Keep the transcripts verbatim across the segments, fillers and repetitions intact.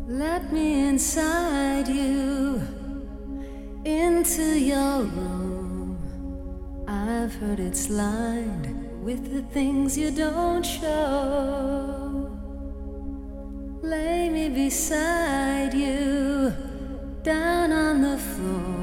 Let me inside you, into your room. I've heard it's lined with the things you don't show. Lay me beside you, down on the floor.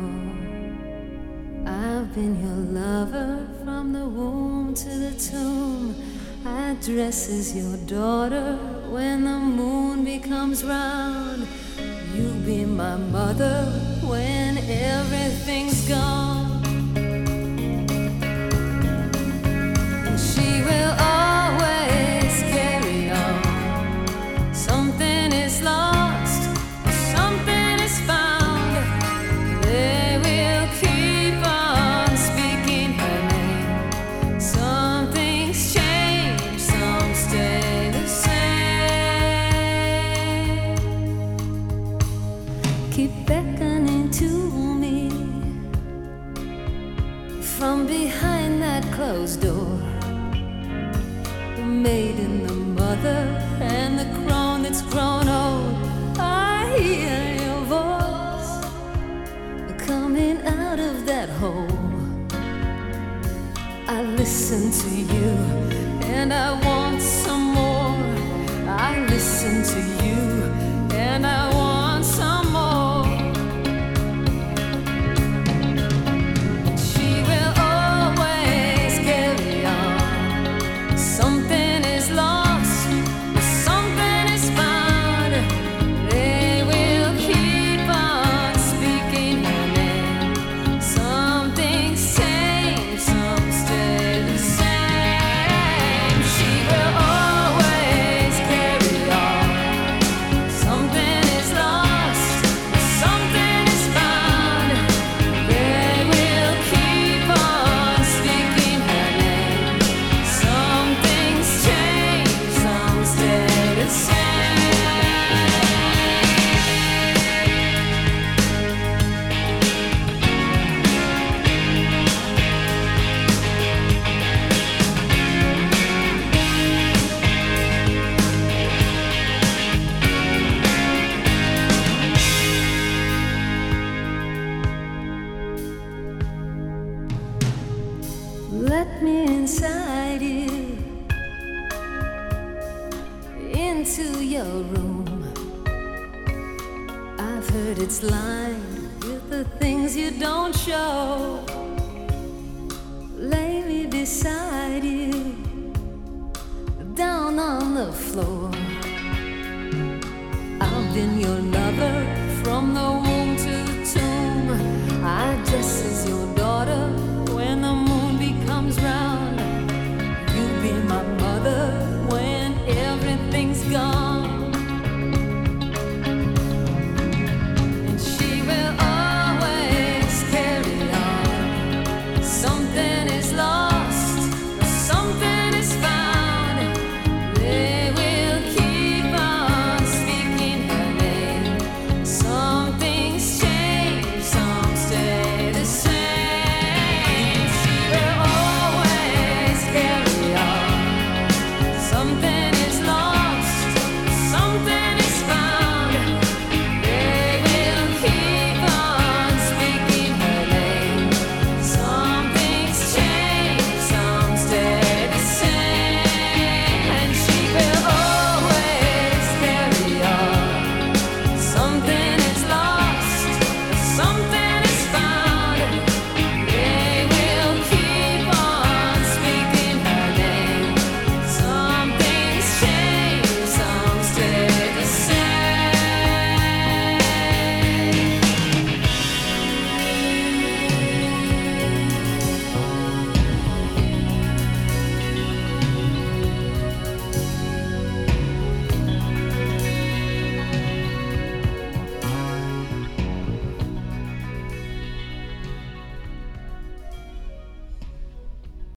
I've been your lover from the womb to the tomb. I dress as your daughter when the moon becomes round. You be my mother when everything's gone. And she will always carry on. Something is lost, something is found. They will keep on speaking her name. Something's changed, some stay the same. Keep beckoning to me from behind that closed door. The maiden, the mother, and the crone that's grown old. I hear your voice coming out of that hole. I listen to you and I want some more. I listen to you and I want some more. She will always carry on. Something is lost, something is found. They will keep on speaking her name. Something's changed, some stay the same. She will always carry on. Something is lost, something is found. They will keep on speaking her name. Something's changed, some stay the same. Let me inside you, into your room. I've heard it's lined with the things you don't show. Lay me beside you, down on the floor. I've been your lover